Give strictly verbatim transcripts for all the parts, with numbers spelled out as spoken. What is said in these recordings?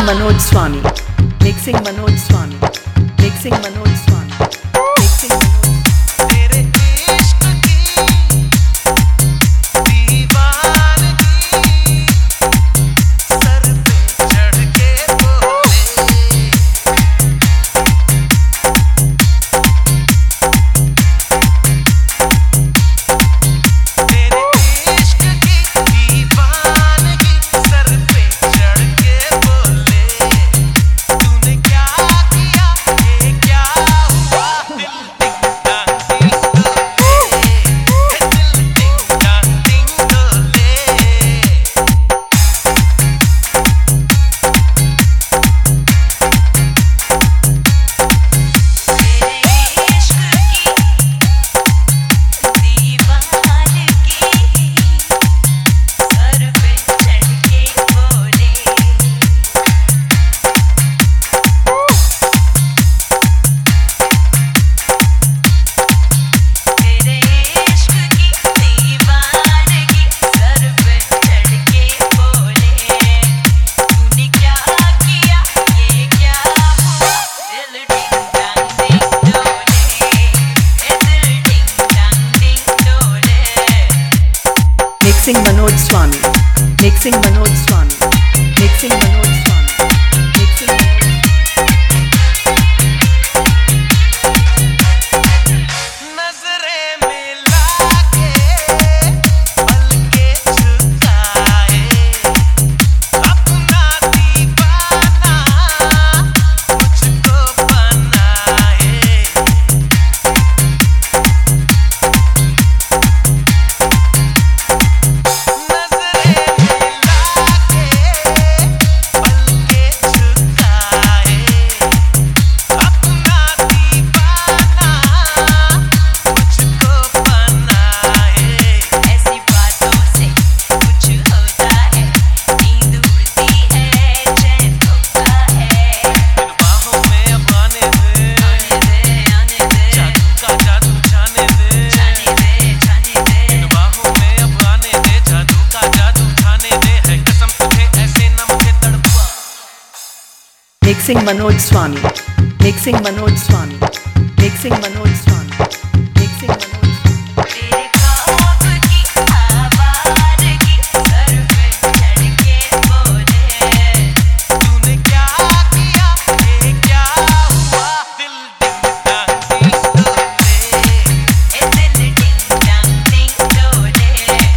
Manoj Swami. Mixing Manoj Swami. Mixing Manoj Swami. Mixing Manoj. तेरे इश्क की दीवानगी सर पे चढ़ के बोले तेरे इश्क की दीवानगी सर पे चढ़ के बोले तूने क्या किया ये क्या हुआ दिल टिंग टांग टिंग डोले दिल टिंग टांग टिंग डोले तेरे इश्क की दीवानगी सर पे चढ़ के बोले तेरे इश्क की दीवानगी सर पे चढ़ के बोले तूने क्या किया ये क्या हुआ दिल टिंग टांग टिंग डोले दिल टिंग टांग टिंग डोले Mixing Manoj Swami. Mixing Manoj Swami. Mixing Manoj Swami. Mixing Manoj. नजरें मिला के पलके झुकाए अपना दीवाना मुझको बनाए नजरें मिला के पलके झुकाए अपना दीवाना मुझको बनाए ऐसी बातों से कुछ होता है नींद उड़ती है चैन खोता है इन बाहों में अब आने दे आने दे आने दे जादू का जादू जाने दे जाने दे जाने दे इन बाहों में अब आने दे जादू का जादू जाने दे है कसम तुझे ऐसे न मुझे तड़पा Mixing Manoj Swami. Mixing Manoj Swami. Mixing Manoj Swami. Mixing Manoj Swami. तेरे ख्वाब की आवाज़गी सर पे चढ़ के बोले तूने क्या किया ये क्या हुआ दिल टिंग टांग टिंग डोले दिल टिंग टांग टिंग डोले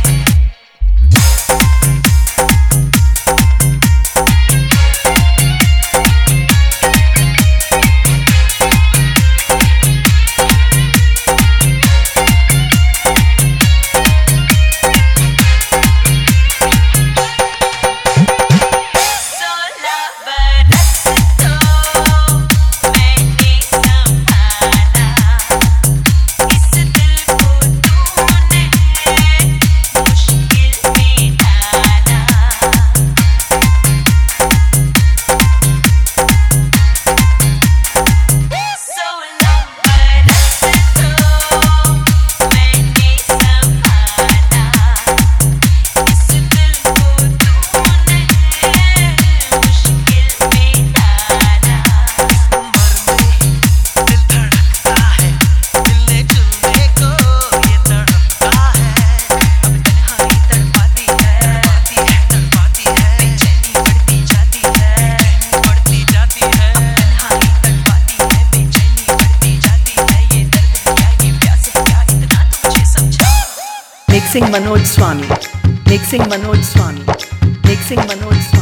सोलह बरस तो मैंने संभाला इस दिल को तूने मुश्किल में डाला सोलह बरस तो मैंने संभाला इस दिल को तूने मुश्किल में डाला उम्र में दिल धड़कता है मिलने जुलने को ये तड़पता है अब तन्हाई तड़पाती है तड़पाती है बेचैनी बढ़ती जाती है बढ़ती जाती है तन्हाई तड़पाती है बेचैनी बढ़ती जाती है ये दर्द क्या ये प्यास क्या इतना तू मुझे समझा Mixing Manoj Swami. Mixing Manoj Swami. Mixing Manoj Swami.